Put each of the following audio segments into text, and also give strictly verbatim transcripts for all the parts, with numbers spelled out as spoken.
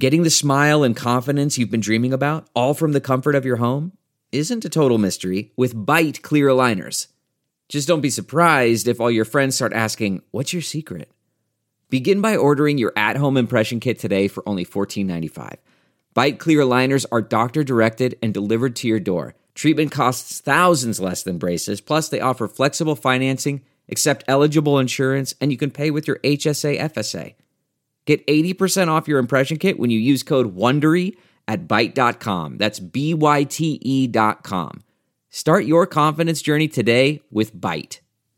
Getting the smile and confidence you've been dreaming about, all from the comfort of your home, isn't a total mystery with Bite Clear Aligners. Just don't be surprised if all your friends start asking, "What's your secret?" Begin by ordering your at-home impression kit today for only fourteen ninety-five. Bite Clear Aligners are doctor-directed and delivered to your door. Treatment costs thousands less than braces, plus they offer flexible financing, accept eligible insurance, and you can pay with your H S A F S A. Get eighty percent off your impression kit when you use code WONDERY at byte dot com. That's B Y T E dot com. Start your confidence journey today with Bite.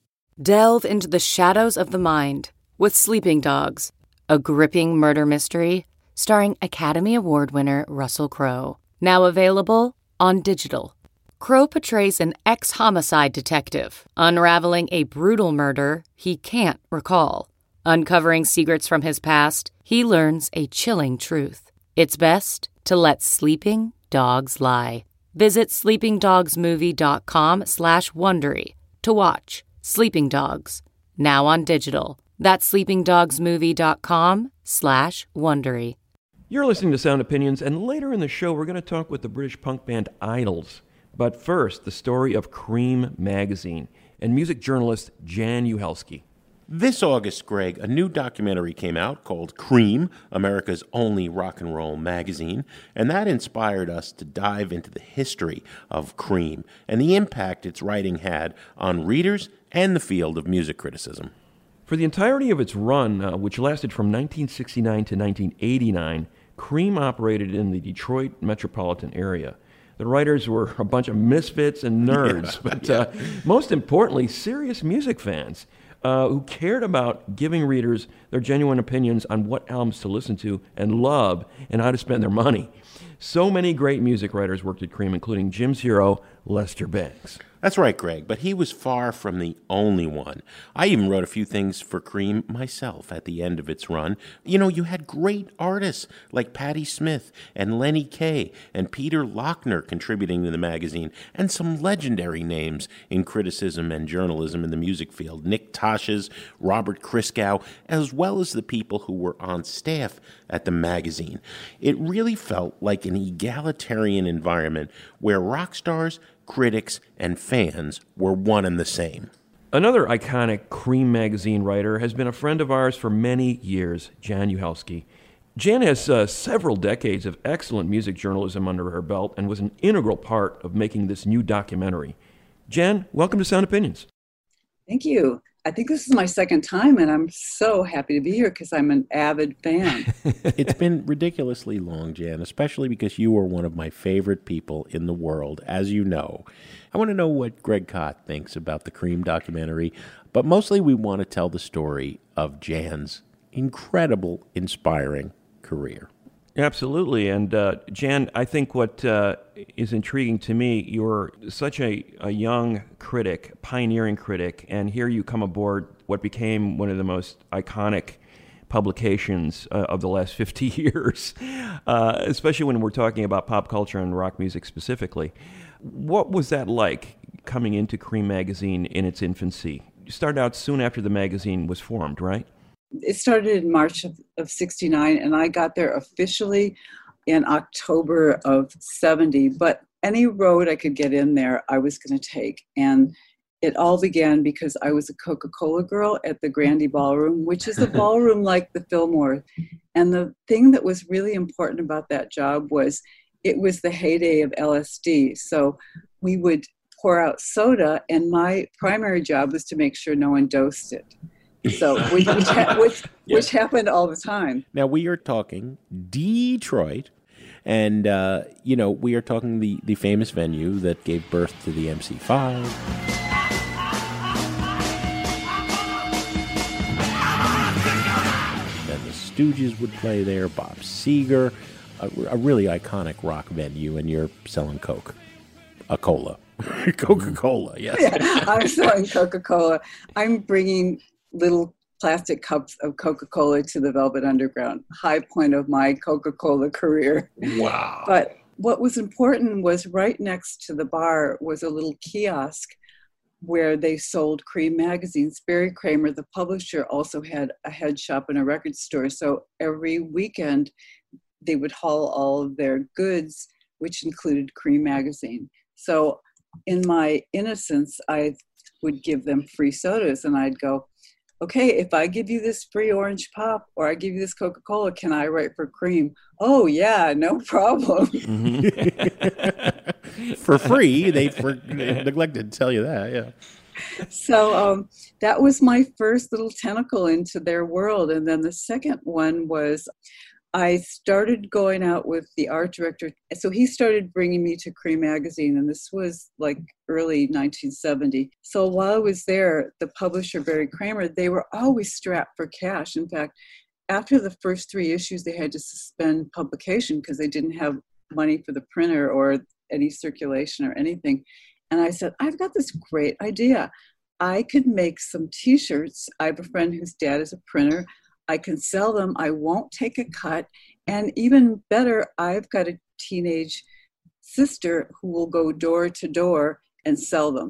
Delve into the shadows of the mind with Sleeping Dogs, a gripping murder mystery starring Academy Award winner Russell Crowe. Now available on digital. Crowe portrays an ex-homicide detective unraveling a brutal murder he can't recall. Uncovering secrets from his past, he learns a chilling truth. It's best to let sleeping dogs lie. Visit sleepingdogsmovie.com slash Wondery to watch Sleeping Dogs, now on digital. That's sleepingdogsmovie.com slash Wondery. You're listening to Sound Opinions, and later in the show, we're going to talk with the British punk band Idols. But first, the story of Cream magazine and music journalist Jan Uhelski. This August, Greg, a new documentary came out called Cream, America's only rock and roll magazine, and that inspired us to dive into the history of Cream and the impact its writing had on readers and the field of music criticism. For the entirety of its run, uh, which lasted from nineteen sixty-nine to nineteen eighty-nine, Cream operated in the Detroit metropolitan area. The writers were a bunch of misfits and nerds, yeah, but yeah. Uh, most importantly, serious music fans uh, who cared about giving readers their genuine opinions on what albums to listen to and love and how to spend their money. So many great music writers worked at Cream, including Jim's hero, Lester Bangs. That's right, Greg, but he was far from the only one. I even wrote a few things for Cream myself at the end of its run. You know, you had great artists like Patti Smith and Lenny Kaye and Peter Lochner contributing to the magazine, and some legendary names in criticism and journalism in the music field. Nick Tosches, Robert Christgau, as well as the people who were on staff at the magazine. It really felt like an egalitarian environment where rock stars, critics, and fans were one and the same. Another iconic Cream magazine writer has been a friend of ours for many years, Jan Uhelski. Jan has uh, several decades of excellent music journalism under her belt and was an integral part of making this new documentary. Jan, welcome to Sound Opinions. Thank you. I think this is my second time, and I'm so happy to be here because I'm an avid fan. It's been ridiculously long, Jan, especially because you are one of my favorite people in the world, as you know. I want to know what Greg Kot thinks about the Cream documentary, but mostly we want to tell the story of Jan's incredible, inspiring career. Absolutely. And uh, Jan, I think what uh, is intriguing to me, you're such a, a young critic, pioneering critic, and here you come aboard what became one of the most iconic publications uh, of the last fifty years, uh, especially when we're talking about pop culture and rock music specifically. What was that like coming into Cream magazine in its infancy? You started out soon after the magazine was formed, right? It started in March of, of sixty-nine, and I got there officially in October of seventy. But any road I could get in there, I was going to take. And it all began because I was a Coca-Cola girl at the Grande Ballroom, which is a ballroom like the Fillmore. And the thing that was really important about that job was it was the heyday of L S D. So we would pour out soda, and my primary job was to make sure no one dosed it. So, which which, ha- which, yeah. which happened all the time. Now, we are talking Detroit, and, uh, you know, we are talking the, the famous venue that gave birth to the M C five. Then the Stooges would play there, Bob Seger, a, a really iconic rock venue, and you're selling Coke, a cola. Coca-Cola, yes. Yeah, I'm selling Coca-Cola. I'm bringing little plastic cups of Coca-Cola to the Velvet Underground. High point of my Coca-Cola career. Wow. But what was important was right next to the bar was a little kiosk where they sold Cream magazines. Barry Kramer, the publisher, also had a head shop and a record store. So every weekend they would haul all of their goods, which included Cream magazine. So in my innocence, I would give them free sodas, and I'd go, okay, if I give you this free orange pop or I give you this Coca-Cola, can I write for Cream? Oh, yeah, no problem. Mm-hmm. For free, they, for, they neglected to tell you that, yeah. So um, that was my first little tentacle into their world. And then the second one was I started going out with the art director. So he started bringing me to Cream magazine, and this was like early nineteen seventy. So while I was there, the publisher, Barry Kramer, they were always strapped for cash. In fact, after the first three issues, they had to suspend publication because they didn't have money for the printer or any circulation or anything. And I said, I've got this great idea. I could make some T-shirts. I have a friend whose dad is a printer. I can sell them. I won't take a cut. And even better, I've got a teenage sister who will go door to door and sell them.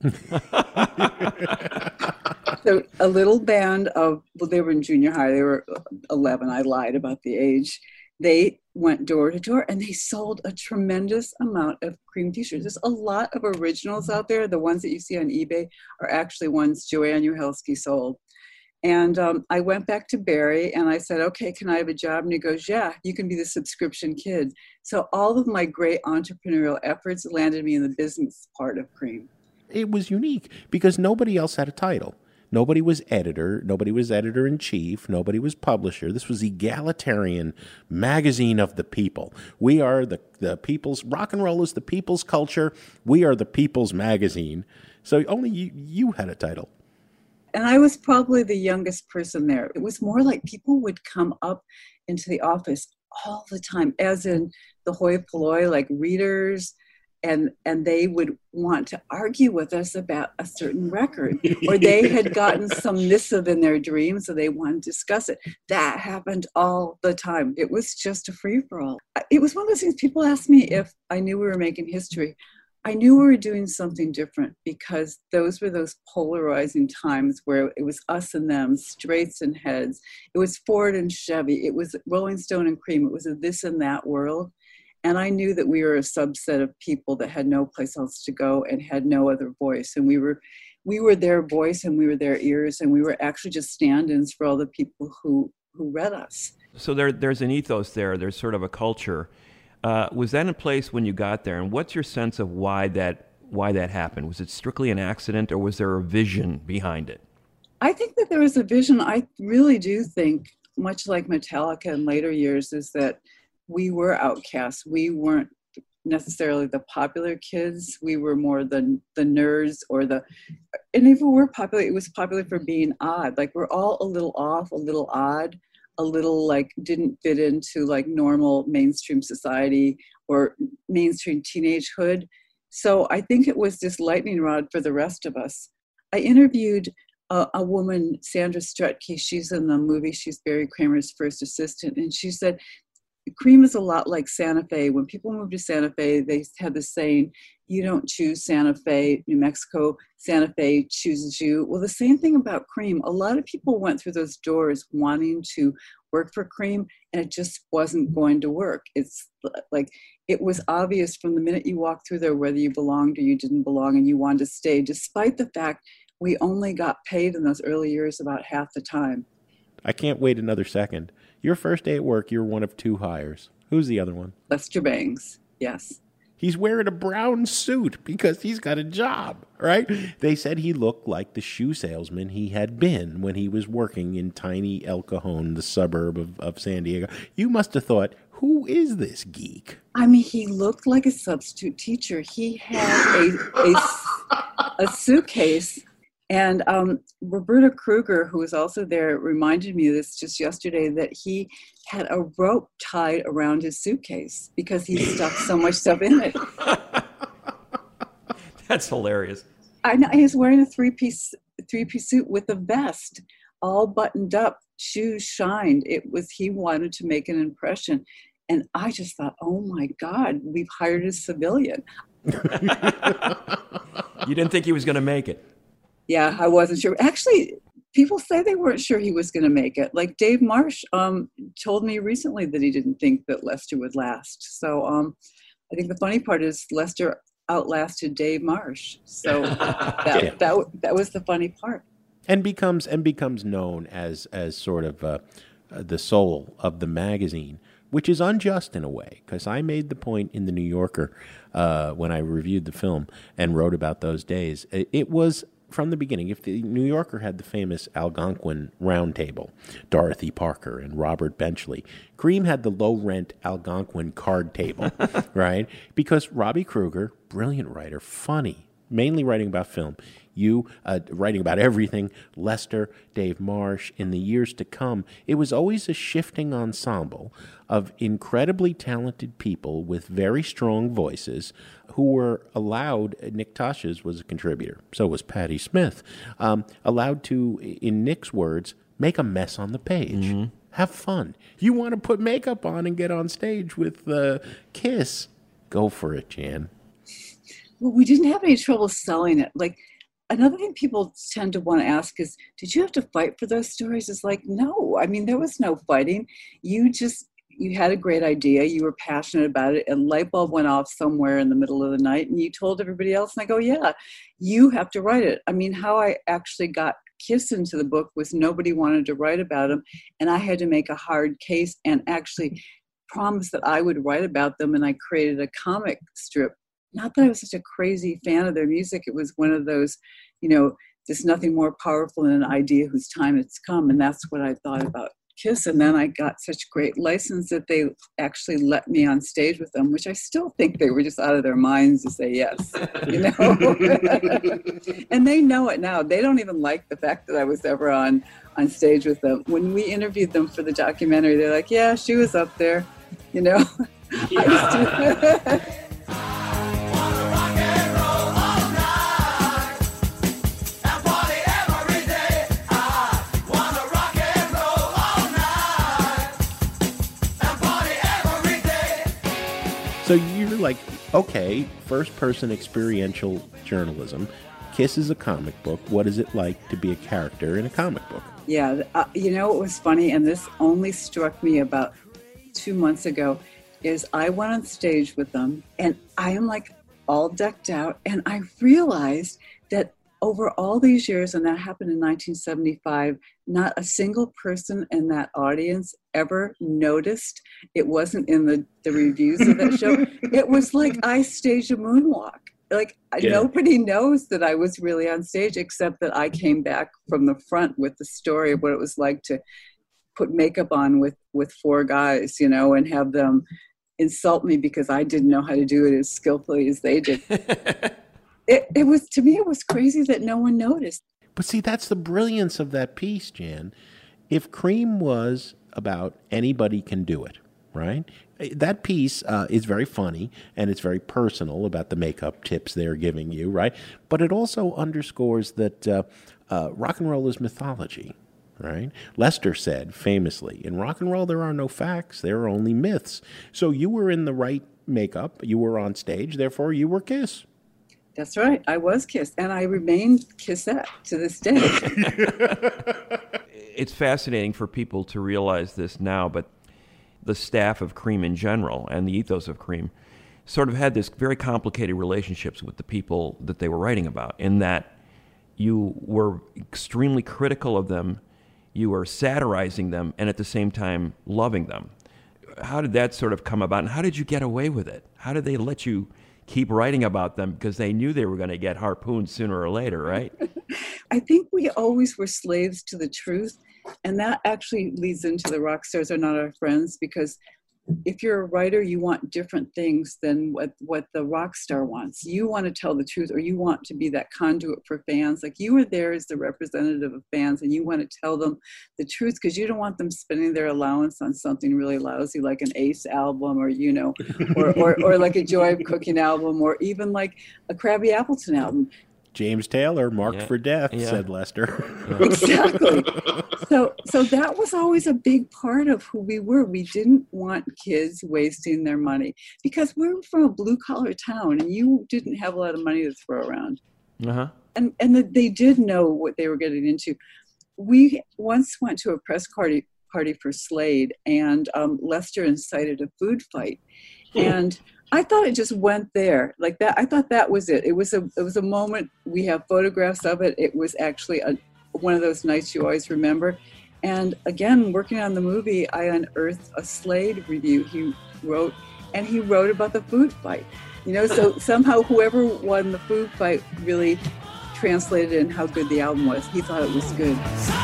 So a little band of, well, they were in junior high. They were eleven. I lied about the age. They went door to door and they sold a tremendous amount of Cream T-shirts. There's a lot of originals out there. The ones that you see on eBay are actually ones Joanne Uhelski sold. And um, I went back to Barry and I said, okay, can I have a job? And he goes, yeah, you can be the subscription kid. So all of my great entrepreneurial efforts landed me in the business part of Cream. It was unique because nobody else had a title. Nobody was editor. Nobody was editor-in-chief. Nobody was publisher. This was egalitarian magazine of the people. We are the, the people's, rock and roll is the people's culture. We are the people's magazine. So only you, you had a title. And I was probably the youngest person there. It was more like people would come up into the office all the time, as in the hoi polloi, like readers, and and they would want to argue with us about a certain record, or they had gotten some missive in their dream, so they wanted to discuss it. That happened all the time. It was just a free-for-all. It was one of those things, people asked me if I knew we were making history. I knew we were doing something different because those were those polarizing times where it was us and them, straights and heads. It was Ford and Chevy. It was Rolling Stone and Cream. It was a this and that world. And I knew that we were a subset of people that had no place else to go and had no other voice. And we were we were their voice and we were their ears, and we were actually just stand-ins for all the people who, who read us. So there, there's an ethos there. There's sort of a culture. Uh, was that in place when you got there? And what's your sense of why that why that happened? Was it strictly an accident, or was there a vision behind it? I think that there was a vision. I really do think, much like Metallica in later years, is that we were outcasts. We weren't necessarily the popular kids. We were more the the nerds or the, and if we were popular, it was popular for being odd. Like we're all a little off, a little odd, a little like didn't fit into like normal mainstream society or mainstream teenagehood. So I think it was this lightning rod for the rest of us. I interviewed a, a woman, Sandra Strutke. She's in the movie. She's Barry Kramer's first assistant. And she said, Cream is a lot like Santa Fe. When people move to Santa Fe, they have this saying, you don't choose Santa Fe, New Mexico, Santa Fe chooses you. Well, the same thing about Cream. A lot of people went through those doors wanting to work for Cream, and it just wasn't going to work. It's like, it was obvious from the minute you walked through there whether you belonged or you didn't belong, and you wanted to stay, despite the fact we only got paid in those early years about half the time. I can't wait another second. Your first day at work, you're one of two hires. Who's the other one? Lester Bangs, yes. He's wearing a brown suit because he's got a job, right? They said he looked like the shoe salesman he had been when he was working in tiny El Cajon, the suburb of, of San Diego. You must have thought, who is this geek? I mean, he looked like a substitute teacher. He had a, a, a suitcase. And um, Roberta Kruger, who was also there, reminded me of this just yesterday, that he had a rope tied around his suitcase because he stuck so much stuff in it. That's hilarious. I know. He was wearing a three-piece three-piece suit with a vest, all buttoned up, shoes shined. It was, he wanted to make an impression. And I just thought, oh my God, we've hired a civilian. You didn't think he was going to make it? Yeah, I wasn't sure. Actually, people say they weren't sure he was going to make it. Like Dave Marsh um, told me recently that he didn't think that Lester would last. So um, I think the funny part is Lester outlasted Dave Marsh. So that, Yeah. that that was the funny part. And becomes and becomes known as as sort of uh, uh, the soul of the magazine, which is unjust in a way, because I made the point in the New Yorker uh, when I reviewed the film and wrote about those days. It, it was from the beginning. If the New Yorker had the famous Algonquin Round Table, Dorothy Parker and Robert Benchley, Cream had the low-rent Algonquin card table, right? Because Robbie Kruger, brilliant writer, funny, mainly writing about film, you uh, writing about everything, Lester, Dave Marsh, in the years to come, it was always a shifting ensemble of incredibly talented people with very strong voices who were allowed, Nick Tosches was a contributor, so was Patti Smith, um, allowed to, in Nick's words, make a mess on the page. Mm-hmm. Have fun. You want to put makeup on and get on stage with uh, Kiss, go for it, Jan. Well, we didn't have any trouble selling it. Like, another thing people tend to want to ask is, did you have to fight for those stories? It's like, no. I mean, there was no fighting. You just, you had a great idea. You were passionate about it. And light bulb went off somewhere in the middle of the night. And you told everybody else. And I go, yeah, you have to write it. I mean, how I actually got Kiss into the book was nobody wanted to write about them. And I had to make a hard case and actually promise that I would write about them. And I created a comic strip. Not that I was such a crazy fan of their music. It was one of those, you know, there's nothing more powerful than an idea whose time it's come. And that's what I thought about Kiss. And then I got such great license that they actually let me on stage with them, which I still think they were just out of their minds to say yes, you know. And they know it now. They don't even like the fact that I was ever on, on stage with them. When we interviewed them for the documentary, they're like, yeah, she was up there, you know. Yeah. I used to So you're like, okay, first-person experiential journalism. Kiss is a comic book. What is it like to be a character in a comic book? Yeah, uh, you know what was funny, and this only struck me about two months ago, is I went on stage with them, and I am like all decked out, and I realized that over all these years, and that happened in nineteen seventy-five, not a single person in that audience ever noticed. It wasn't in the, the reviews of that show. It was like I staged a moonwalk. Like yeah. Nobody knows that I was really on stage, except that I came back from the front with the story of what it was like to put makeup on with, with four guys, you know, and have them insult me because I didn't know how to do it as skillfully as they did. It, it was, to me, it was crazy that no one noticed. But see, that's the brilliance of that piece, Jan. If Cream was about anybody can do it, right? That piece uh, is very funny and it's very personal about the makeup tips they're giving you, right? But it also underscores that uh, uh, rock and roll is mythology, right? Lester said famously, in rock and roll there are no facts, there are only myths. So you were in the right makeup, you were on stage, therefore you were Kiss. That's right. I was Kiss, and I remain Kissette to this day. It's fascinating for people to realize this now, but the staff of Cream in general and the ethos of Cream sort of had this very complicated relationships with the people that they were writing about, in that you were extremely critical of them, you were satirizing them, and at the same time loving them. How did that sort of come about, and how did you get away with it? How did they let you keep writing about them, because they knew they were going to get harpooned sooner or later, right? I think we always were slaves to the truth. And that actually leads into the rock stars are not our friends, because if you're a writer, you want different things than what, what the rock star wants. You want to tell the truth, or you want to be that conduit for fans. Like, you were there as the representative of fans, and you want to tell them the truth, because you don't want them spending their allowance on something really lousy like an Ace album, or, you know, or, or, or like a Joy of Cooking album, or even like a Krabby Appleton album. James Taylor, marked yeah. for death, yeah. said Lester. Exactly. So so that was always a big part of who we were. We didn't want kids wasting their money, because we were from a blue-collar town, and you didn't have a lot of money to throw around. Uh-huh. And and the, they did know what they were getting into. we once went to a press party party for Slade, and um, Lester incited a food fight, and I thought it just went there like that. I thought that was it. It was a it was a moment. We have photographs of it. It was actually a one of those nights you always remember. And again, working on the movie, I unearthed a Slade review he wrote, and he wrote about the food fight. You know, so somehow whoever won the food fight really translated in how good the album was. He thought it was good.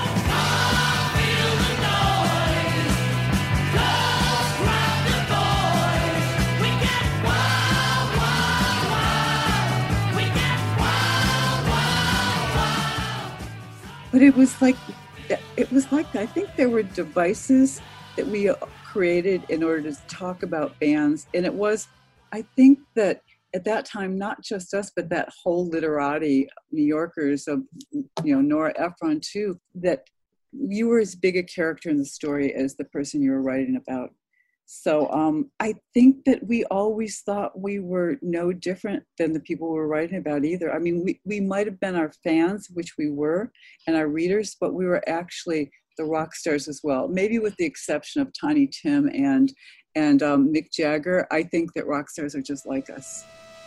But it was like, it was like, I think there were devices that we created in order to talk about bands. And it was, I think that at that time, not just us, but that whole literati, New Yorkers of, you know, Nora Ephron too, that you were as big a character in the story as the person you were writing about. So um, I think that we always thought we were no different than the people we were writing about either. I mean, we, we might have been our fans, which we were, and our readers, but we were actually the rock stars as well. Maybe with the exception of Tiny Tim and and um, Mick Jagger, I think that rock stars are just like us.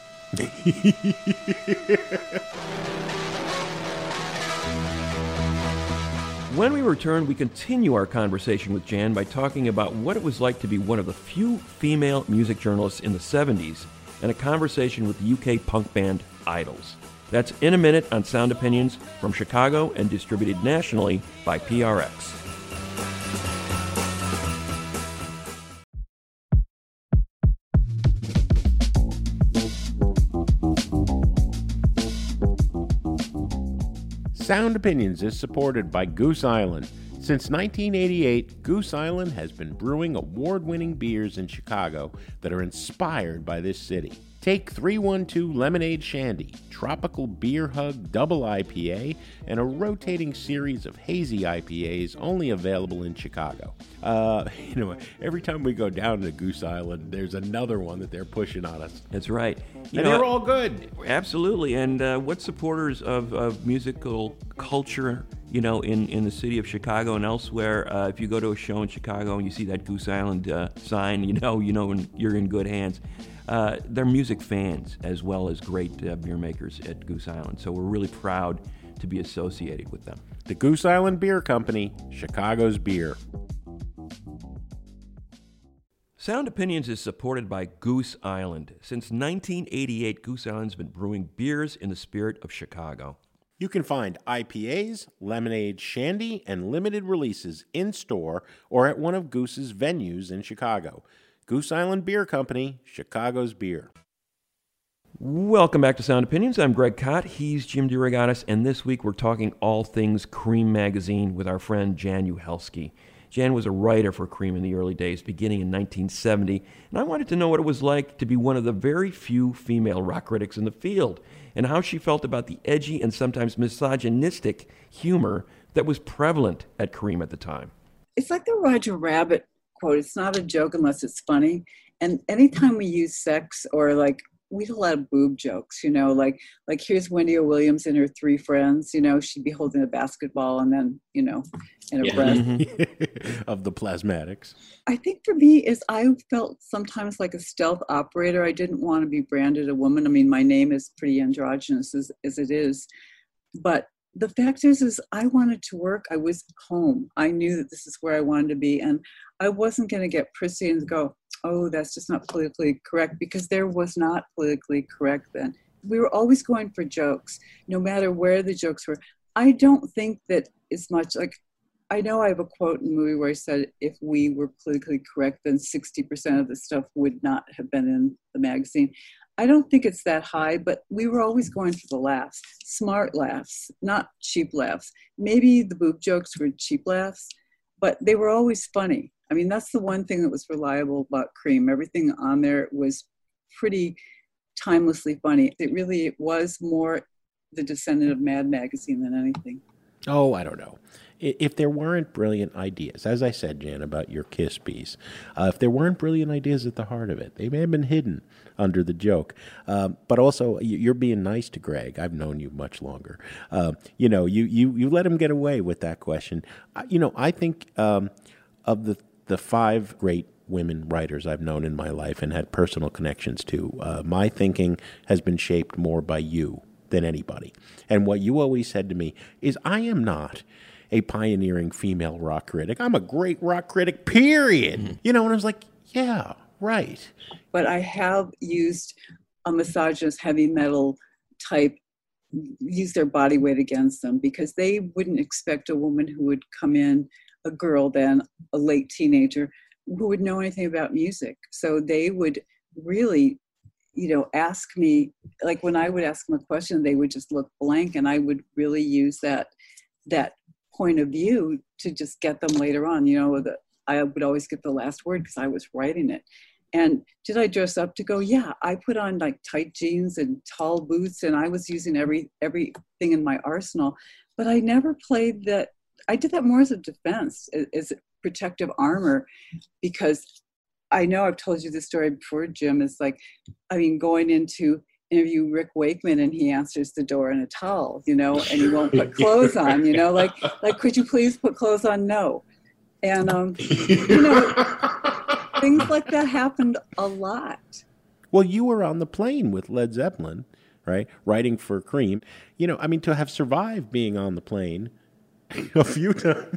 When we return, we continue our conversation with Jan by talking about what it was like to be one of the few female music journalists in the seventies and a conversation with the U K punk band Idols. That's in a minute on Sound Opinions from Chicago and distributed nationally by P R X. Sound Opinions is supported by Goose Island. Since nineteen eighty-eight, Goose Island has been brewing award-winning beers in Chicago that are inspired by this city. Take three one two Lemonade Shandy, Tropical Beer Hug Double I P A, and a rotating series of hazy I P As only available in Chicago. Uh, you know, every time we go down to Goose Island, there's another one that they're pushing on us. That's right. You and know, they're all good. Absolutely. And uh, what supporters of, of musical culture, you know, in, in the city of Chicago and elsewhere, uh, if you go to a show in Chicago and you see that Goose Island uh, sign, you know, you know you're in good hands. Uh, they're music fans as well as great uh, beer makers at Goose Island. So we're really proud to be associated with them. The Goose Island Beer Company, Chicago's beer. Sound Opinions is supported by Goose Island. Since nineteen eighty-eight, Goose Island's been brewing beers in the spirit of Chicago. You can find I P As, lemonade, shandy, and limited releases in-store or at one of Goose's venues in Chicago. Goose Island Beer Company, Chicago's beer. Welcome back to Sound Opinions. I'm Greg Kot. He's Jim DeRogatis, and this week we're talking all things Cream magazine with our friend Jan Uhelski. Jan was a writer for Cream in the early days, beginning in nineteen seventy, and I wanted to know what it was like to be one of the very few female rock critics in the field, and how she felt about the edgy and sometimes misogynistic humor that was prevalent at Cream at the time. It's like the Roger Rabbit quote, it's not a joke unless it's funny. And anytime we use sex or like, we had a lot of boob jokes, you know, like, like here's Wendy O. Williams and her three friends, you know, she'd be holding a basketball and then, you know, in her breath. Of the plasmatics. I think for me is I felt sometimes like a stealth operator. I didn't want to be branded a woman. I mean, my name is pretty androgynous as, as it is, but the fact is, is I wanted to work. I was home. I knew that this is where I wanted to be. And I wasn't going to get prissy and go, oh, that's just not politically correct, because there was not politically correct then. We were always going for jokes, no matter where the jokes were. I don't think that it's much like, I know I have a quote in the movie where I said, if we were politically correct, then sixty percent of the stuff would not have been in the magazine. I don't think it's that high, but we were always going for the laughs, smart laughs, not cheap laughs. Maybe the boob jokes were cheap laughs, but they were always funny. I mean, that's the one thing that was reliable about Cream. Everything on there was pretty timelessly funny. It really was more the descendant of Mad Magazine than anything. Oh, I don't know. if there weren't brilliant ideas, as I said, Jan, about your Kiss piece, uh, if there weren't brilliant ideas at the heart of it, they may have been hidden under the joke. Um, but also, you're being nice to Greg. I've known you much longer. Uh, you know, you, you, you let him get away with that question. I, you know, I think um, of the the five great women writers I've known in my life and had personal connections to, uh, my thinking has been shaped more by you than anybody. And what you always said to me is, I am not a pioneering female rock critic. I'm a great rock critic, period. Mm-hmm. You know, and I was like, yeah, right. But I have used a misogynist heavy metal type, use their body weight against them, because they wouldn't expect a woman who would come in, a girl then, a late teenager, who would know anything about music. So they would really, you know, ask me, like when I would ask them a question, they would just look blank, and I would really use that that point of view to just get them later on. You know, the, I would always get the last word because I was writing it. And did I dress up to go? Yeah, I put on like tight jeans and tall boots, and I was using every everything in my arsenal. But I never played that. I did that more as a defense, as protective armor, because I know I've told you this story before, Jim. It's like, I mean, going into interview Rick Wakeman and he answers the door in a towel, you know, and he won't put clothes on, you know, like, like, could you please put clothes on? No. And, um, you know, things like that happened a lot. Well, you were on the plane with Led Zeppelin, right? Writing for Cream. You know, I mean, to have survived being on the plane a few times.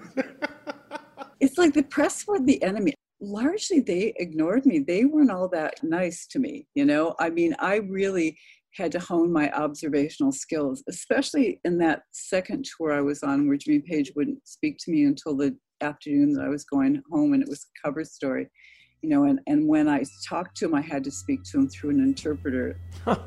It's like the press were the enemy. Largely, they ignored me. They weren't all that nice to me, you know? I mean, I really had to hone my observational skills, especially in that second tour I was on where Jimmy Page wouldn't speak to me until the afternoon that I was going home, and it was a cover story, you know, and, and when I talked to him, I had to speak to him through an interpreter.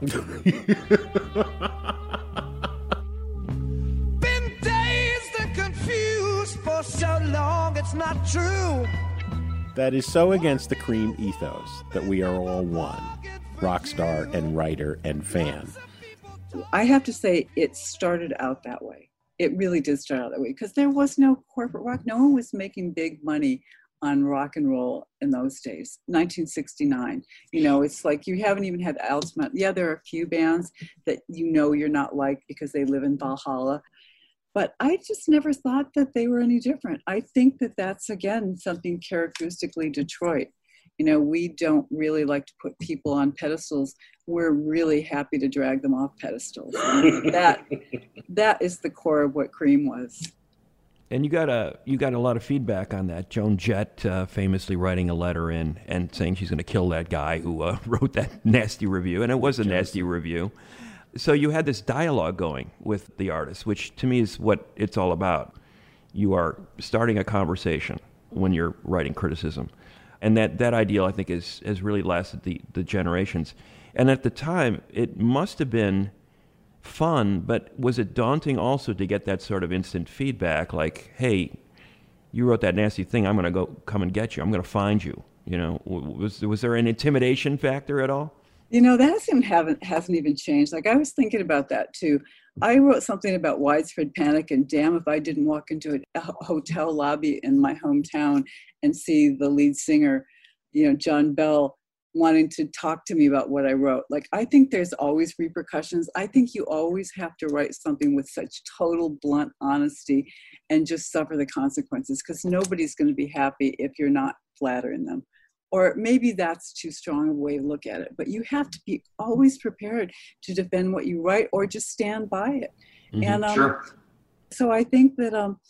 Been dazed and confused for so long, it's not true. That is so against the Cream ethos that we are all one, rock star and writer and fan. I have to say it started out that way. It really did start out that way because there was no corporate rock. No one was making big money on rock and roll in those days. nineteen sixty-nine, you know, it's like you haven't even had Altamont. Yeah, there are a few bands that you know you're not like because they live in Valhalla. But I just never thought that they were any different. I think that that's, again, something characteristically Detroit. You know, we don't really like to put people on pedestals. We're really happy to drag them off pedestals. that that is the core of what Cream was. And you got a you got a lot of feedback on that. Joan Jett uh, famously writing a letter in and saying she's going to kill that guy who uh, wrote that nasty review, and it was a nasty review. So you had this dialogue going with the artist, which to me is what it's all about. You are starting a conversation when you're writing criticism. And that, that ideal, I think, is, has really lasted the, the generations. And at the time, it must have been fun, but was it daunting also to get that sort of instant feedback, like, hey, you wrote that nasty thing, I'm going to go come and get you, I'm going to find you. You know, was, was there an intimidation factor at all? You know, that hasn't, haven't, hasn't even changed. Like, I was thinking about that, too. I wrote something about widespread panic, and damn if I didn't walk into a hotel lobby in my hometown and see the lead singer, you know, John Bell, wanting to talk to me about what I wrote. Like, I think there's always repercussions. I think you always have to write something with such total blunt honesty and just suffer the consequences, because nobody's going to be happy if you're not flattering them. Or maybe that's too strong a way to look at it, but you have to be always prepared to defend what you write or just stand by it. Mm-hmm, and um, sure. So I think that um,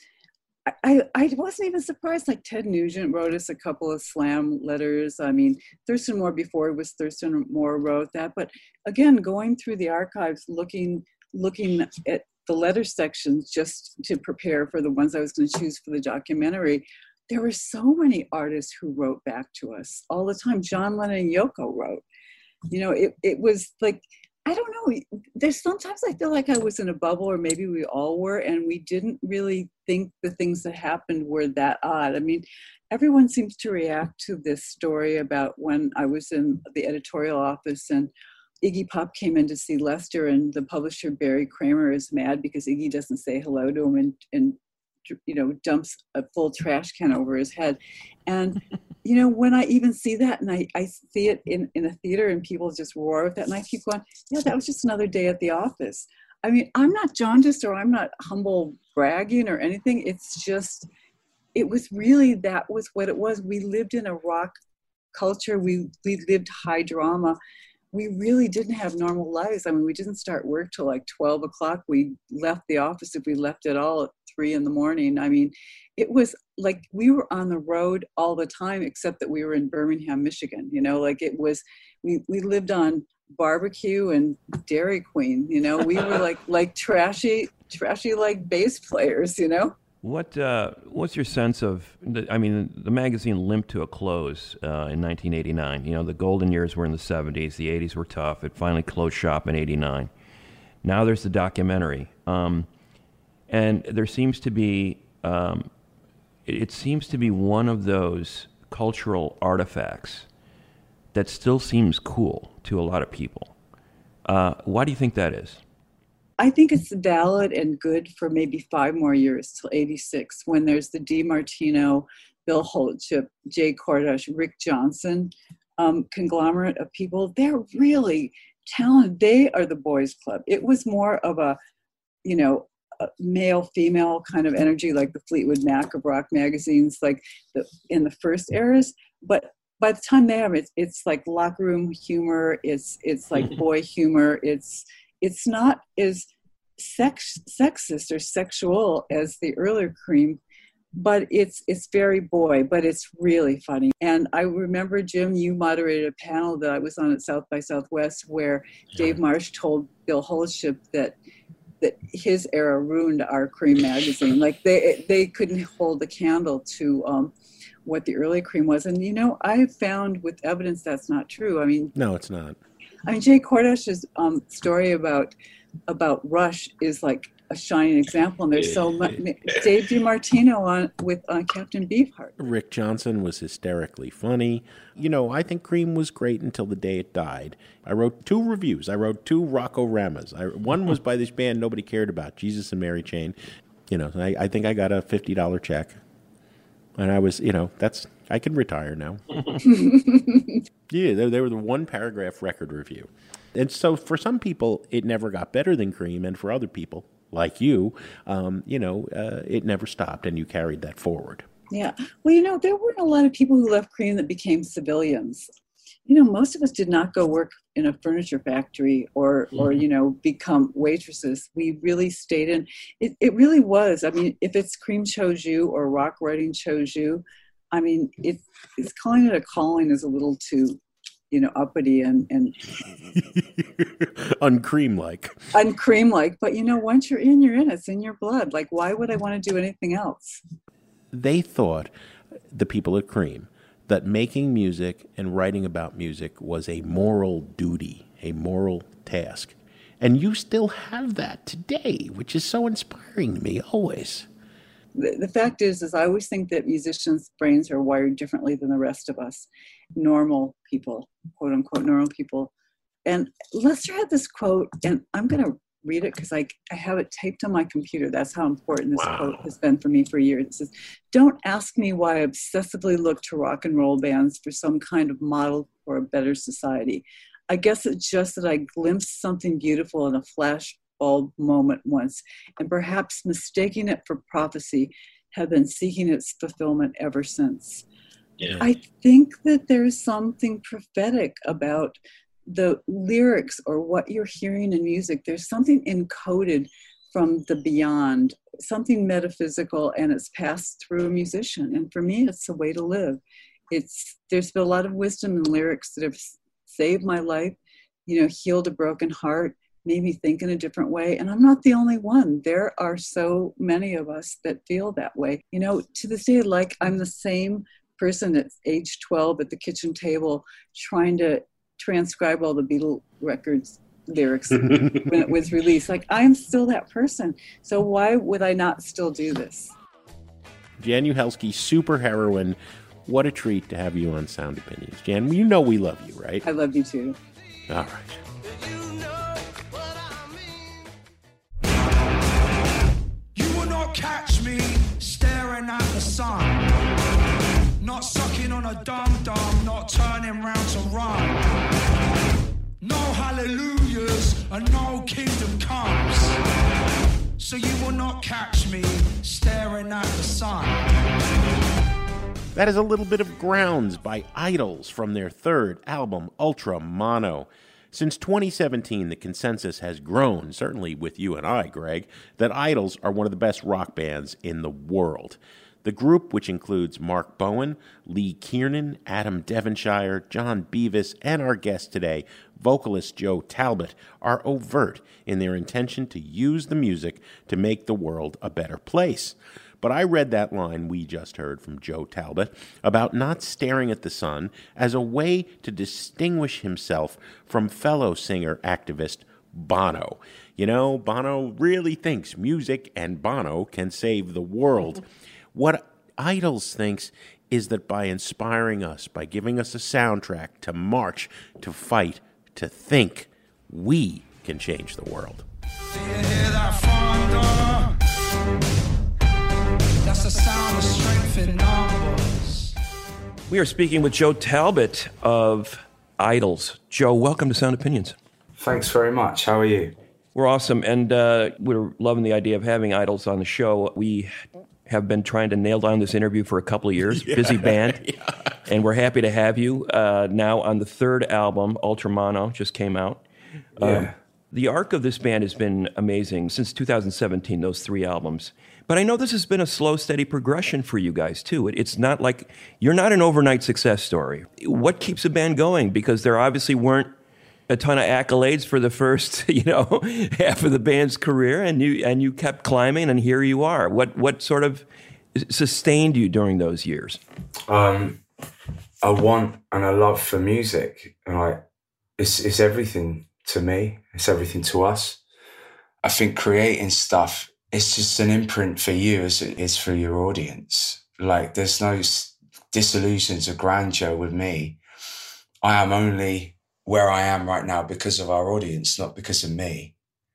I, I wasn't even surprised. Like Ted Nugent wrote us a couple of slam letters. I mean, Thurston Moore before it was Thurston Moore wrote that. But again, going through the archives, looking looking at the letter sections just to prepare for the ones I was going to choose for the documentary, there were so many artists who wrote back to us all the time. John Lennon and Yoko wrote. You know, it, it was like, I don't know, there's sometimes I feel like I was in a bubble, or maybe we all were, and we didn't really think the things that happened were that odd. I mean, everyone seems to react to this story about when I was in the editorial office and Iggy Pop came in to see Lester, and the publisher Barry Kramer is mad because Iggy doesn't say hello to him, and, and you know, dumps a full trash can over his head. And, you know, when I even see that and I, I see it in, in a theater and people just roar with that, and I keep going, yeah, that was just another day at the office. I mean, I'm not jaundiced or I'm not humble bragging or anything. It's just, it was really, that was what it was. We lived in a rock culture. We, we lived high drama. We really didn't have normal lives. I mean, we didn't start work till like twelve o'clock. We left the office, if we left at all, at three in the morning. I mean, it was like we were on the road all the time, except that we were in Birmingham, Michigan. You know, like it was, we, we lived on barbecue and Dairy Queen. You know, we were like like trashy, trashy like bass players. You know. What uh, what's your sense of? The, I mean, the magazine limped to a close uh, in nineteen eighty-nine. You know, the golden years were in the seventies. The eighties were tough. It finally closed shop in eighty-nine. Now there's the documentary, um, and there seems to be. Um, it, it seems to be one of those cultural artifacts that still seems cool to a lot of people. Uh, why do you think that is? I think it's valid and good for maybe five more years till eighty-six, when there's the DiMartino, Bill Holdship, Jay Kordash, Rick Johnson um, conglomerate of people. They're really talented. They are the boys club. It was more of a, you know, a male-female kind of energy, like the Fleetwood Mac of rock magazines, like the in the first eras. But by the time they have it, it's like locker room humor. It's it's like boy humor. It's It's not as sex, sexist or sexual as the earlier Cream, but it's it's very boy, but it's really funny. And I remember, Jim, you moderated a panel that I was on at South by Southwest where Dave Marsh told Bill Holdship that that his era ruined our Cream magazine. Like they they couldn't hold a candle to um, what the early Cream was. And, you know, I found with evidence that's not true. I mean, no, it's not. I mean, Jay Kordash's um, story about about Rush is like a shining example, and there's so much. Dave DiMartino on with uh, Captain Beefheart. Rick Johnson was hysterically funny. You know, I think Cream was great until the day it died. I wrote two reviews. I wrote two Rocko-Ramas. I, one was by this band nobody cared about, Jesus and Mary Chain. You know, I, I think I got a fifty dollars check, and I was, you know, that's I can retire now. Yeah, they, they were the one paragraph record review. And so for some people, it never got better than Cream. And for other people, like you, um, you know, uh, it never stopped and you carried that forward. Yeah. Well, you know, there weren't a lot of people who left Cream that became civilians. You know, most of us did not go work in a furniture factory or, mm-hmm. or you know, become waitresses. We really stayed in. It, it really was. I mean, if it's Cream chose you or rock writing chose you, I mean, it, it's calling it a calling is a little too, you know, uppity and, and uncream-like. Uncream-like. But, you know, once you're in, you're in. It's in your blood. Like, why would I want to do anything else? They thought, the people at Cream, that making music and writing about music was a moral duty, a moral task. And you still have that today, which is so inspiring to me, always. The, the fact is, is I always think that musicians' brains are wired differently than the rest of us. Normal people, quote unquote, normal people. And Lester had this quote, and I'm going to read it because I, I have it taped on my computer. That's how important this wow. quote has been for me for years. It says, "Don't ask me why I obsessively look to rock and roll bands for some kind of model for a better society. I guess it's just that I glimpsed something beautiful in a flash bulb moment once, and perhaps mistaking it for prophecy, have been seeking its fulfillment ever since." Yeah. I think that there's something prophetic about the lyrics or what you're hearing in music. There's something encoded from the beyond, something metaphysical, and it's passed through a musician. And for me, it's a way to live. It's there's been a lot of wisdom in lyrics that have saved my life, you know, healed a broken heart, made me think in a different way. And I'm not the only one. There are so many of us that feel that way. You know, to this day, like I'm the same person at age twelve at the kitchen table trying to transcribe all the Beatle records lyrics when it was released. Like, I'm still that person. So why would I not still do this? Jan Uhelski, super heroine. What a treat to have you on Sound Opinions. Jan, you know we love you, right? I love you too. All right. You know what I mean. You will not catch me sun. Not sucking on a dum-dum, not turning round to run. No hallelujahs and no kingdom comes. So you will not catch me staring at the sun. That is a little bit of Grounds by Idols from their third album, Ultra Mono. Since twenty seventeen, the consensus has grown, certainly with you and I, Greg, that Idols are one of the best rock bands in the world. The group, which includes Mark Bowen, Lee Kiernan, Adam Devonshire, John Beavis, and our guest today, vocalist Joe Talbot, are overt in their intention to use the music to make the world a better place. But I read that line we just heard from Joe Talbot about not staring at the sun as a way to distinguish himself from fellow singer-activist Bono. You know, Bono really thinks music and Bono can save the world. What Idols thinks is that by inspiring us, by giving us a soundtrack to march, to fight, to think, we can change the world. Do you hear that thunder? That's the sound of strength in numbers. We are speaking with Joe Talbot of Idols. Joe, welcome to Sound Opinions. Thanks very much. How are you? We're awesome, and uh, we're loving the idea of having Idols on the show. We have been trying to nail down this interview for a couple of years. Yeah, busy band. Yeah. And we're happy to have you uh, now on the third album, Ultra Mono, just came out. Yeah. Um, the arc of this band has been amazing since two thousand seventeen, those three albums. But I know this has been a slow, steady progression for you guys, too. It, it's not like, you're not an overnight success story. What keeps a band going? Because there obviously weren't a ton of accolades for the first, you know, half of the band's career, and you and you kept climbing, and here you are. What what sort of sustained you during those years? Um, a want and a love for music, and like it's it's everything to me. It's everything to us. I think creating stuff, it's just an imprint for you as it is for your audience. Like there's no disillusions or grandeur with me. I am only where I am right now because of our audience, not because of me.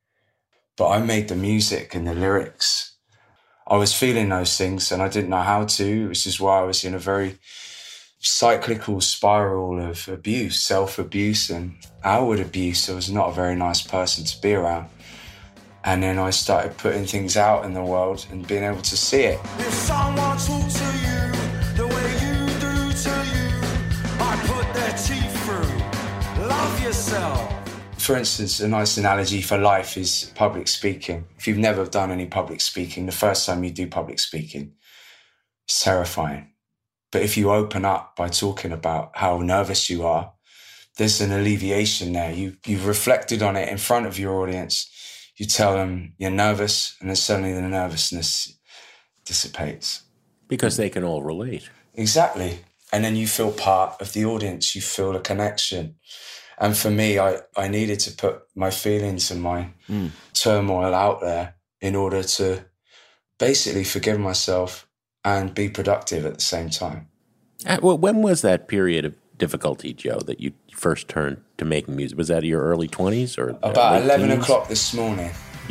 But I made the music and the lyrics. I was feeling those things and I didn't know how to, which is why I was in a very cyclical spiral of abuse, self-abuse and outward abuse. I was not a very nice person to be around. And then I started putting things out in the world and being able to see it. If someone talks to you the way you do to you, I put their teeth through. Love yourself. For instance, a nice analogy for life is public speaking. If you've never done any public speaking, the first time you do public speaking, it's terrifying. But if you open up by talking about how nervous you are, there's an alleviation there. You, you've reflected on it in front of your audience. You tell them you're nervous, and then suddenly the nervousness dissipates. Because they can all relate. Exactly. And then you feel part of the audience. You feel a connection. And for me, I, I needed to put my feelings and my mm. turmoil out there in order to basically forgive myself and be productive at the same time. Uh, well, when was that period of difficulty, Joe, that you first turned to making music? Was that your early twenties or about eleven o'clock this morning?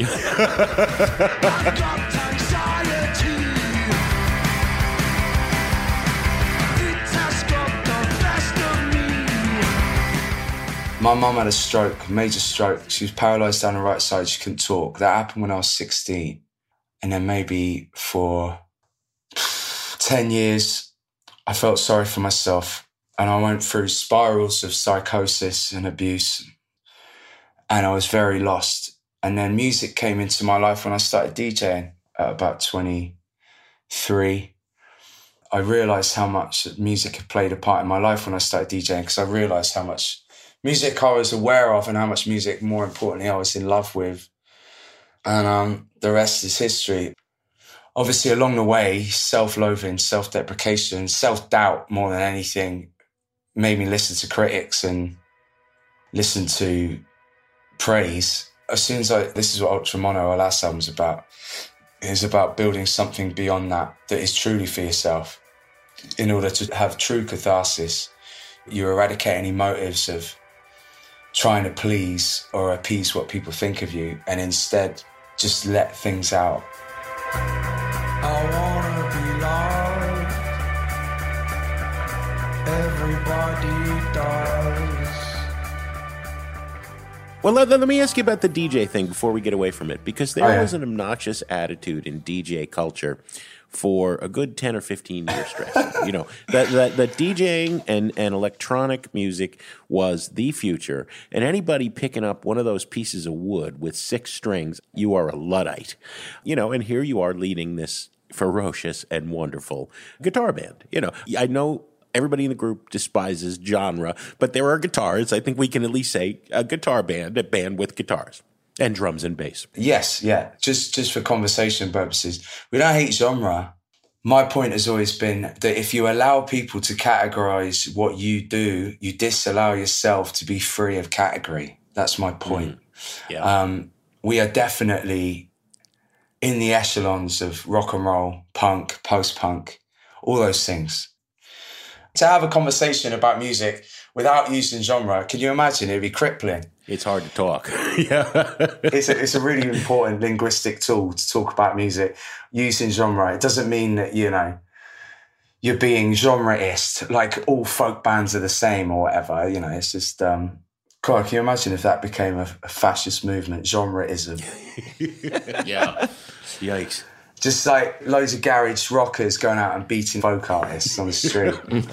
My mum had a stroke, a major stroke. She was paralysed down the right side. She couldn't talk. That happened when I was sixteen. And then maybe for ten years, I felt sorry for myself. And I went through spirals of psychosis and abuse. And I was very lost. And then music came into my life when I started DJing at about twenty-three. I realised how much music had played a part in my life when I started DJing, because I realised how much music I was aware of and how much music, more importantly, I was in love with. And um, the rest is history. Obviously, along the way, self-loathing, self-deprecation, self-doubt more than anything made me listen to critics and listen to praise. As soon as I, this is what Ultra Mono, our last album, was about. It was about building something beyond that, that is truly for yourself. In order to have true catharsis, you eradicate any motives of trying to please or appease what people think of you, and instead just let things out. I wanna be loved. everybody does. Well, let, let me ask you about the D J thing before we get away from it, because there Oh, yeah. was an obnoxious attitude in D J culture for a good ten or fifteen year stretch. You know, that, that, that DJing and, and electronic music was the future, and anybody picking up one of those pieces of wood with six strings, you are a Luddite. You know, and here you are leading this ferocious and wonderful guitar band. You know, I know everybody in the group despises genre, but there are guitars. I think we can at least say a guitar band, a band with guitars and drums and bass. Yes, yeah. Just just for conversation purposes, we don't hate genre. My point has always been that if you allow people to categorize what you do, you disallow yourself to be free of category. That's my point. Mm. Yeah. Um, we are definitely in the echelons of rock and roll, punk, post-punk, all those things. To have a conversation about music without using genre, can you imagine? It'd be crippling. It's hard to talk. Yeah. It's a, it's a really important linguistic tool to talk about music using genre. It doesn't mean that, you know, you're being genreist, like all folk bands are the same or whatever. You know, it's just, um, God, can you imagine if that became a, a fascist movement, genreism? Yeah. Yikes. Just like loads of garage rockers going out and beating folk artists on the street.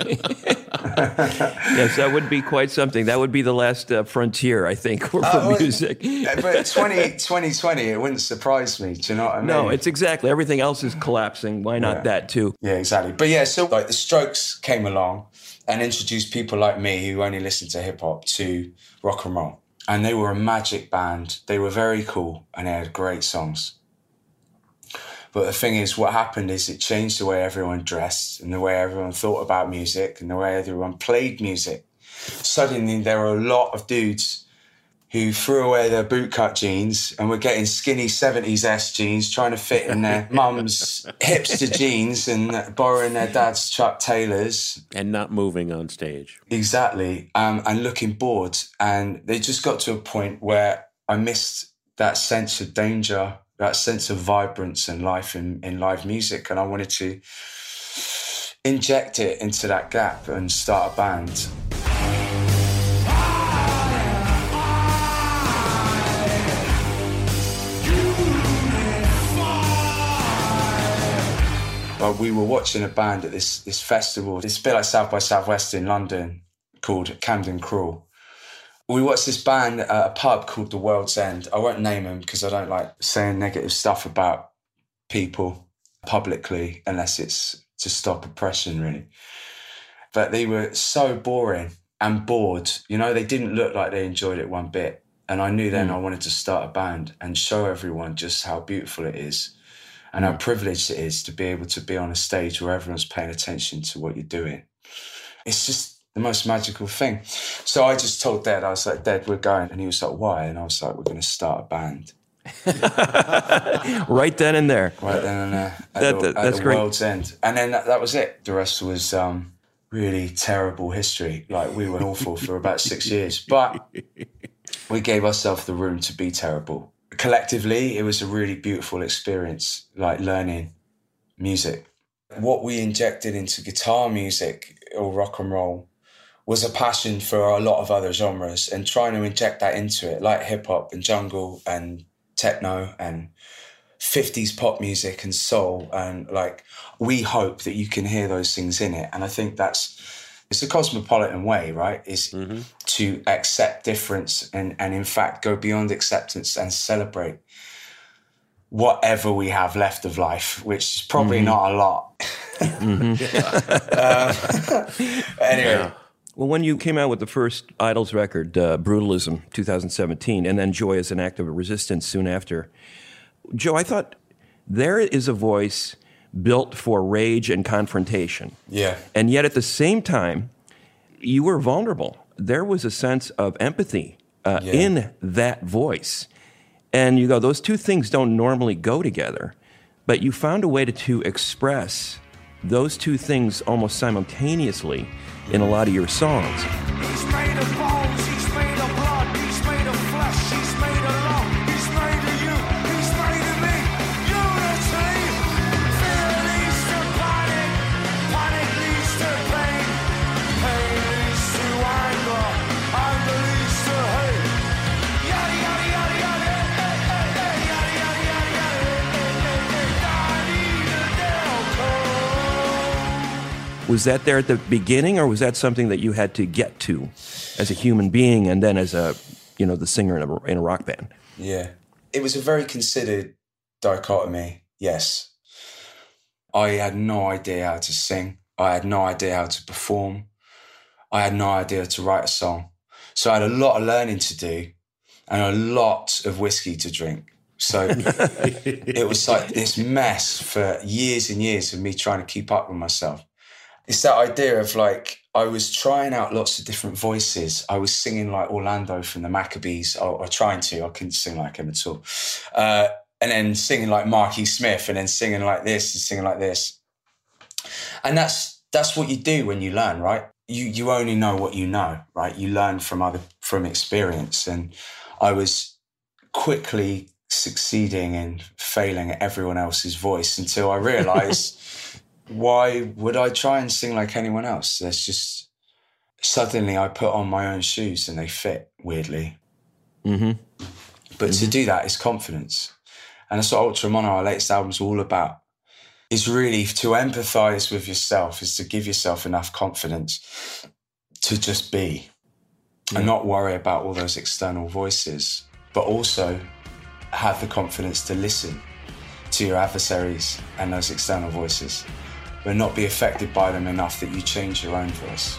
Yes, that would be quite something. That would be the last uh, frontier, I think, for, for Uh, well, music. But twenty twenty, it wouldn't surprise me. Do you know what I mean? No, it's exactly. Everything else is collapsing. Why not Yeah. that too? Yeah, exactly. But yeah, so like the Strokes came along and introduced people like me who only listened to hip hop to rock and roll. And they were a magic band. They were very cool and they had great songs. But the thing is, what happened is it changed the way everyone dressed and the way everyone thought about music and the way everyone played music. Suddenly, there were a lot of dudes who threw away their bootcut jeans and were getting skinny seventies S jeans, trying to fit in their mum's hipster jeans and borrowing their dad's Chuck Taylors. And not moving on stage. Exactly. Um, and looking bored. And they just got to a point where I missed that sense of danger, that sense of vibrance and life in, in live music. And I wanted to inject it into that gap and start a band. But we were watching a band at this, this festival. It's a bit like South by Southwest in London called Camden Crawl. We watched this band at a pub called The World's End. I won't name them because I don't like saying negative stuff about people publicly unless it's to stop oppression, really. But they were so boring and bored. You know, they didn't look like they enjoyed it one bit. And I knew then mm. I wanted to start a band and show everyone just how beautiful it is and mm. how privileged it is to be able to be on a stage where everyone's paying attention to what you're doing. It's just the most magical thing. So I just told Dad, I was like, Dad, we're going. And he was like, why? And I was like, we're going to start a band. Right then and there. Right then and there. At That, the, that, at that's the great. World's End. And then that, that was it. The rest was um, really terrible history. Like, we were awful for about six years. But we gave ourselves the room to be terrible. Collectively, it was a really beautiful experience, like learning music. What we injected into guitar music or rock and roll was a passion for a lot of other genres, and trying to inject that into it, like hip-hop and jungle and techno and fifties pop music and soul. And like, we hope that you can hear those things in it. And I think that's, it's a cosmopolitan way, right? Is mm-hmm. to accept difference and, and in fact go beyond acceptance and celebrate whatever we have left of life, which is probably mm-hmm. not a lot. mm-hmm. uh, anyway. Yeah. Well, when you came out with the first Idols record, uh, Brutalism, two thousand seventeen, and then Joy as an Act of Resistance soon after, Joe, I thought there is a voice built for rage and confrontation. Yeah. And yet at the same time, you were vulnerable. There was a sense of empathy uh, yeah. in that voice. And you go, those two things don't normally go together, but you found a way to, to express those two things almost simultaneously in a lot of your songs. He's made of bones, he's made of blood, he's made of flesh, he's made of love, he's made of you, he's made of me. Unity! Fear leads to panic, panic leads to pain, pain Was that there at the beginning, or was that something that you had to get to as a human being and then as a, you know, the singer in a, in a rock band? Yeah. It was a very considered dichotomy, yes. I had no idea how to sing. I had no idea how to perform. I had no idea to write a song. So I had a lot of learning to do and a lot of whiskey to drink. So it was like this mess for years and years of me trying to keep up with myself. It's that idea of like, I was trying out lots of different voices. I was singing like Orlando from the Maccabees, or, or trying to, I couldn't sing like him at all. Uh, and then singing like Marky Smith, and then singing like this and singing like this. And that's that's what you do when you learn, right? You you only know what you know, right? You learn from other from experience. And I was quickly succeeding and failing at everyone else's voice until I realised, why would I try and sing like anyone else? There's just, suddenly I put on my own shoes and they fit, weirdly. Mm-hmm. But mm-hmm. to do that is confidence. And that's what Ultra Mono, our latest album, is all about. Is really to empathise with yourself, is to give yourself enough confidence to just be yeah. and not worry about all those external voices, but also have the confidence to listen to your adversaries and those external voices, but not be affected by them enough that you change your own voice.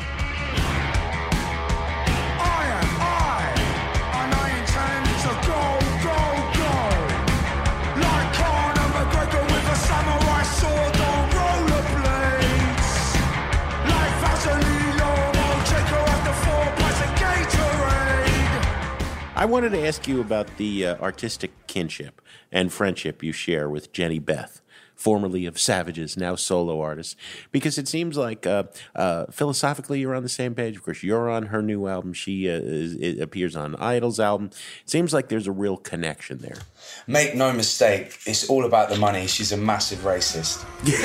I wanted to ask you about the uh, artistic kinship and friendship you share with Jenny Beth, formerly of Savages, now solo artist, because it seems like uh, uh, philosophically you're on the same page. Of course, you're on her new album. She uh, is, it appears on Idol's album. It seems like there's a real connection there. Make no mistake, it's all about the money. She's a massive racist.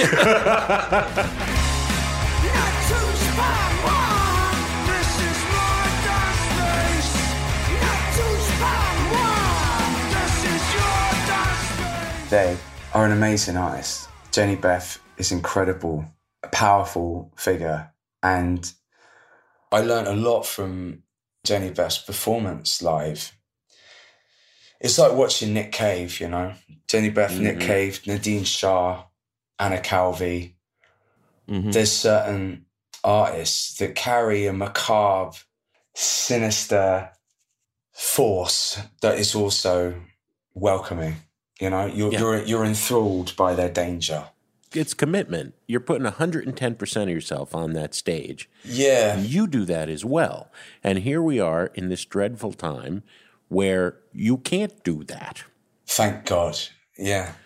They are an amazing artist. Jenny Beth is incredible, a powerful figure. And I learned a lot from Jenny Beth's performance live. It's like watching Nick Cave, you know? Jenny Beth, mm-hmm. Nick Cave, Nadine Shah, Anna Calvi. Mm-hmm. There's certain artists that carry a macabre, sinister force that is also welcoming. You know, you're, yeah. you're you're enthralled by their danger. It's commitment. You're putting one hundred ten percent of yourself on that stage. Yeah. You do that as well. And here we are in this dreadful time where you can't do that. Thank God. Yeah.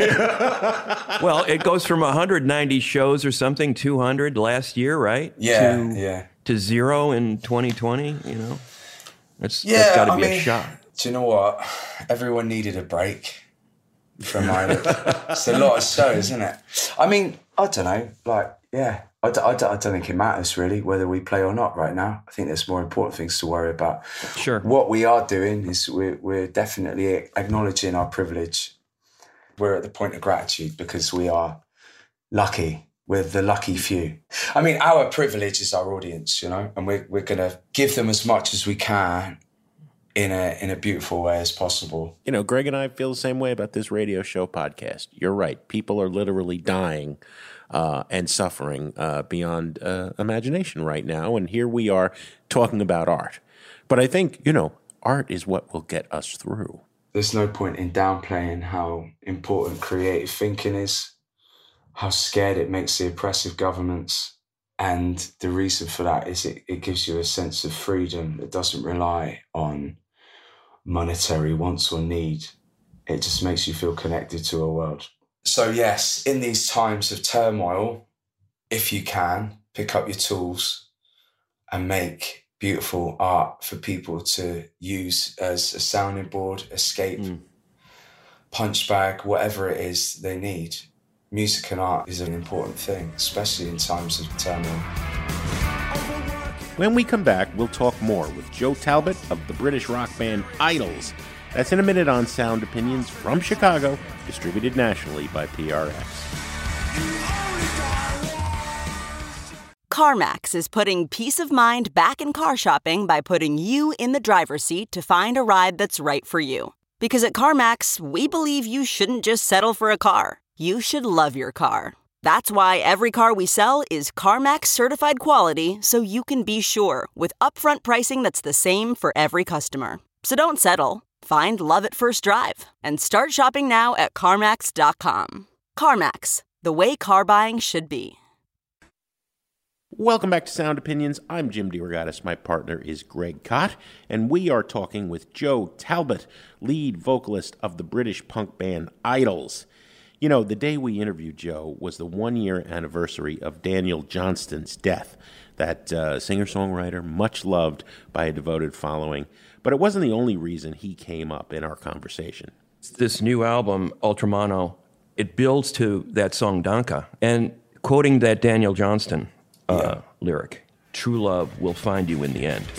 Well, it goes from one hundred ninety shows or something, two hundred last year, right? Yeah, to, yeah. To zero in twenty twenty, you know? That's, yeah, that's got to I be mean, a shock. Do you know what? Everyone needed a break. From Ireland. It's a lot of shows, isn't it? I mean, I don't know. Like, yeah, I, d- I, d- I don't think it matters really whether we play or not right now. I think there's more important things to worry about. Sure. What we are doing is we're, we're definitely acknowledging our privilege. We're at the point of gratitude because we are lucky. We're the lucky few. I mean, our privilege is our audience, you know, and we're, we're going to give them as much as we can in a in a beautiful way as possible. You know, Greg and I feel the same way about this radio show podcast. You're right. People are literally dying uh, and suffering uh, beyond uh, imagination right now. And here we are talking about art. But I think, you know, art is what will get us through. There's no point in downplaying how important creative thinking is, how scared it makes the oppressive governments. And the reason for that is it, it gives you a sense of freedom that doesn't rely on monetary wants or need. It just makes you feel connected to a world. So yes, in these times of turmoil, if you can, pick up your tools and make beautiful art for people to use as a sounding board, escape, mm. punch bag, whatever it is they need. Music and art is an important thing, especially in times of turmoil. When we come back, we'll talk more with Joe Talbot of the British rock band Idols. That's in a minute on Sound Opinions from Chicago, distributed nationally by P R X. CarMax is putting peace of mind back in car shopping by putting you in the driver's seat to find a ride that's right for you. Because at CarMax, we believe you shouldn't just settle for a car. You should love your car. That's why every car we sell is CarMax certified quality, so you can be sure with upfront pricing that's the same for every customer. So don't settle. Find love at first drive and start shopping now at CarMax dot com. CarMax, the way car buying should be. Welcome back to Sound Opinions. I'm Jim DeRogatis. My partner is Greg Kot, and we are talking with Joe Talbot, lead vocalist of the British punk band Idles. You know, the day we interviewed Joe was the one-year anniversary of Daniel Johnston's death, that uh, singer-songwriter, much loved by a devoted following. But it wasn't the only reason he came up in our conversation. This new album, Ultramono, it builds to that song Danka, and quoting that Daniel Johnston uh, yeah. lyric, "True love will find you in the end."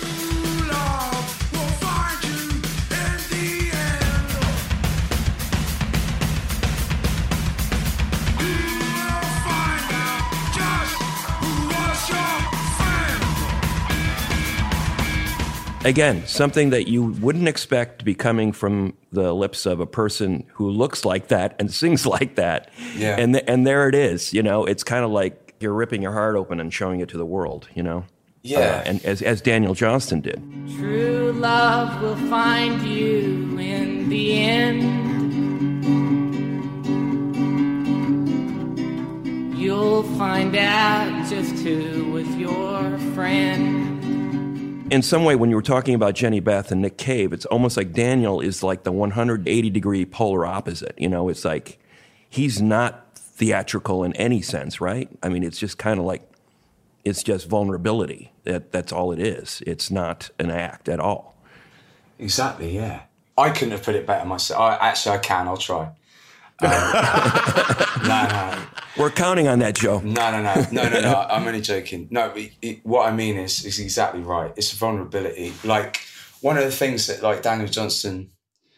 Again, something that you wouldn't expect to be coming from the lips of a person who looks like that and sings like that. Yeah. And th- and there it is. You know, it's kind of like you're ripping your heart open and showing it to the world, you know? Yeah. Uh, and as, as Daniel Johnston did. True love will find you in the end. You'll find out just who was your friend. In some way, when you were talking about Jenny Beth and Nick Cave, it's almost like Daniel is like the one hundred eighty degree polar opposite. You know, it's like he's not theatrical in any sense, right? I mean, it's just kind of like, it's just vulnerability. That That's all it is. It's not an act at all. Exactly, yeah. I couldn't have put it better myself. I, actually, I can. I'll try. Um, no, no. We're counting on that, Joe. No, no, no. No, no, no. I'm only joking. No, it, it, what I mean is is exactly right. It's a vulnerability. Like, one of the things that, like, Daniel Johnston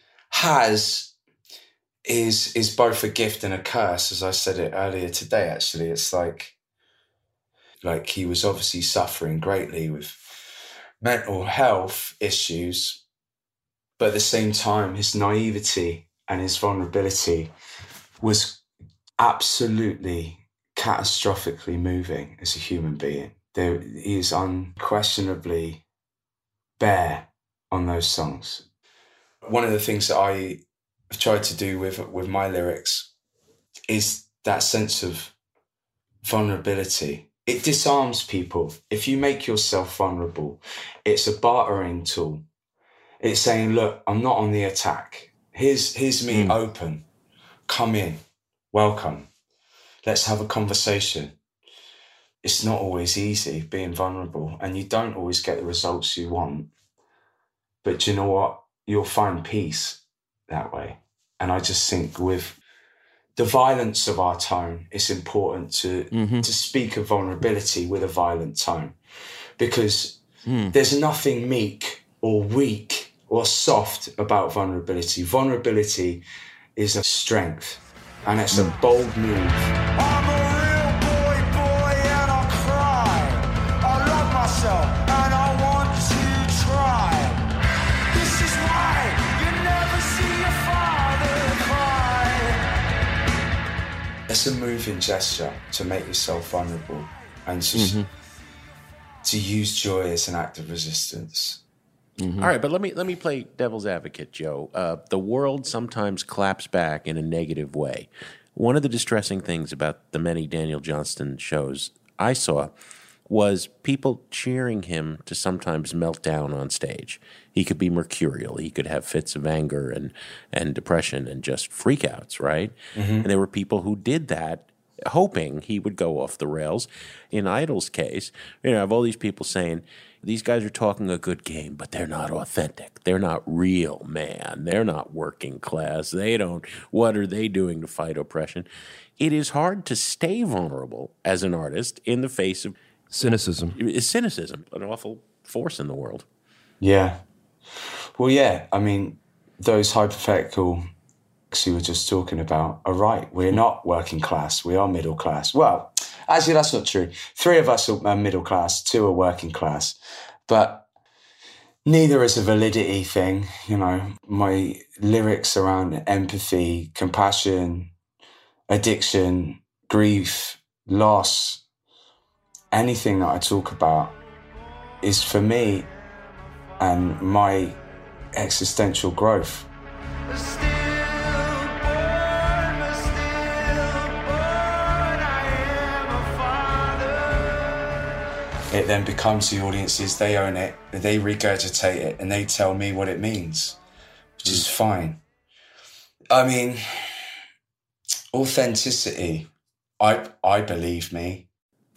has is is both a gift and a curse, as I said it earlier today, actually. It's like, like he was obviously suffering greatly with mental health issues, but at the same time, his naivety and his vulnerability was absolutely catastrophically moving as a human being. There, he is unquestionably bare on those songs. One of the things that I have tried to do with, with my lyrics is that sense of vulnerability. It disarms people. If you make yourself vulnerable, it's a bartering tool. It's saying, look, I'm not on the attack. Here's, here's me mm. open. Come in. Welcome. Let's have a conversation. It's not always easy being vulnerable, and you don't always get the results you want. But you know what? You'll find peace that way. And I just think with the violence of our tone, it's important to, mm-hmm. to speak of vulnerability with a violent tone, because mm. there's nothing meek or weak or soft about vulnerability. Vulnerability is a strength, and it's mm. a bold move. I'm a real boy, boy, and I cry. I love myself, and I want to try. This is why you never see your father cry. It's a moving gesture to make yourself vulnerable, and just mm-hmm. to use joy as an act of resistance. Mm-hmm. All right, but let me let me play devil's advocate, Joe. Uh, the world sometimes claps back in a negative way. One of the distressing things about the many Daniel Johnston shows I saw was people cheering him to sometimes melt down on stage. He could be mercurial. He could have fits of anger and, and depression and just freakouts, right? Mm-hmm. And there were people who did that hoping he would go off the rails. In Idles' case, you know, I have all these people saying, these guys are talking a good game, but they're not authentic. They're not real, man. They're not working class. They don't, what are they doing to fight oppression? It is hard to stay vulnerable as an artist in the face of cynicism. It's cynicism, an awful force in the world. Yeah. Well, yeah, I mean, those hypothetical you were just talking about are right. We're not working class. We are middle class. Well, Actually, that's not true. Three of us are middle class, two are working class. But neither is a validity thing. You know, my lyrics around empathy, compassion, addiction, grief, loss, anything that I talk about is for me and my existential growth. It then becomes the audiences, they own it, they regurgitate it, and they tell me what it means, which is fine. I mean, authenticity, I I believe me.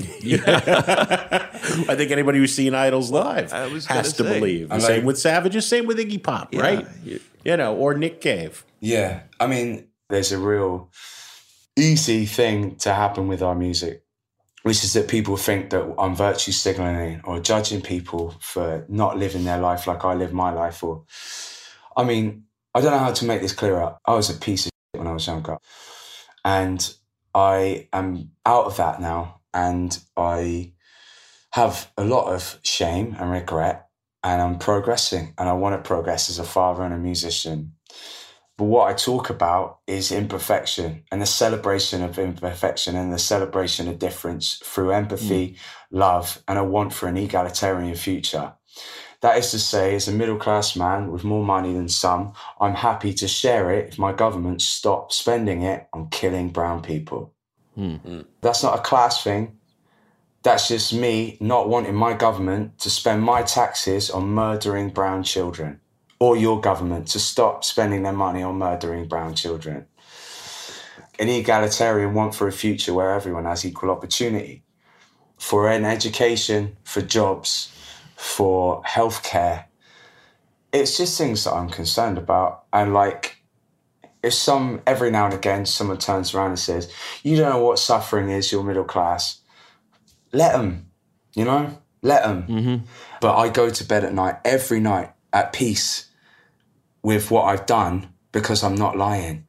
Yeah. I think anybody who's seen Idols live has to say. believe. I'm same like, with Savages, same with Iggy Pop, yeah, right? You, you know, or Nick Cave. Yeah, I mean, there's a real easy thing to happen with our music, which is that people think that I'm virtue signaling or judging people for not living their life like I live my life. Or, I mean, I don't know how to make this clearer. I was a piece of shit when I was younger. And I am out of that now. And I have a lot of shame and regret. And I'm progressing. And I want to progress as a father and a musician. But what I talk about is imperfection and the celebration of imperfection and the celebration of difference through empathy, mm. love, and a want for an egalitarian future. That is to say, as a middle-class man with more money than some, I'm happy to share it if my government stops spending it on killing brown people. Mm. That's not a class thing. That's just me not wanting my government to spend my taxes on murdering brown children. Or your government to stop spending their money on murdering brown children. An egalitarian want for a future where everyone has equal opportunity. For an education, for jobs, for healthcare. It's just things that I'm concerned about. And like, if some, every now and again, someone turns around and says, you don't know what suffering is, you're middle class. Let them, you know, let them. Mm-hmm. But I go to bed at night, every night, at peace with what I've done because I'm not lying.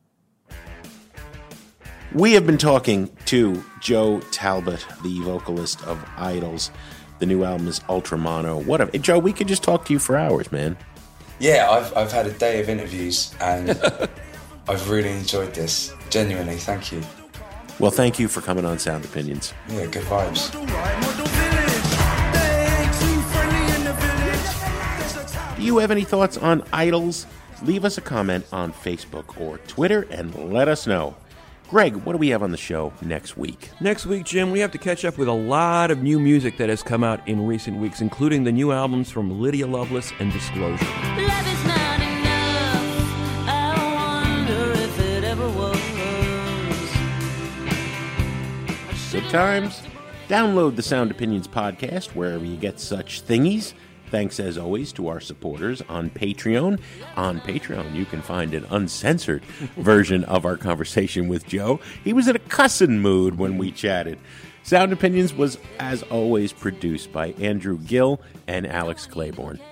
We have been talking to Joe Talbot, the vocalist of Idols. The new album is Ultra Mono. What a, Joe, we could just talk to you for hours, man. Yeah, I've I've had a day of interviews and I've really enjoyed this. Genuinely, thank you. Well, thank you for coming on Sound Opinions. Yeah, good vibes. Do you have any thoughts on Idols? Leave us a comment on Facebook or Twitter and let us know. Greg, what do we have on the show next week? Next week, Jim, we have to catch up with a lot of new music that has come out in recent weeks, including the new albums from Lydia Loveless and Disclosure. Love is not enough. I wonder if it ever was. Good times. Download the Sound Opinions podcast wherever you get such thingies. Thanks, as always, to our supporters on Patreon. On Patreon, you can find an uncensored version of our conversation with Joe. He was in a cussing mood when we chatted. Sound Opinions was, as always, produced by Andrew Gill and Alex Claiborne.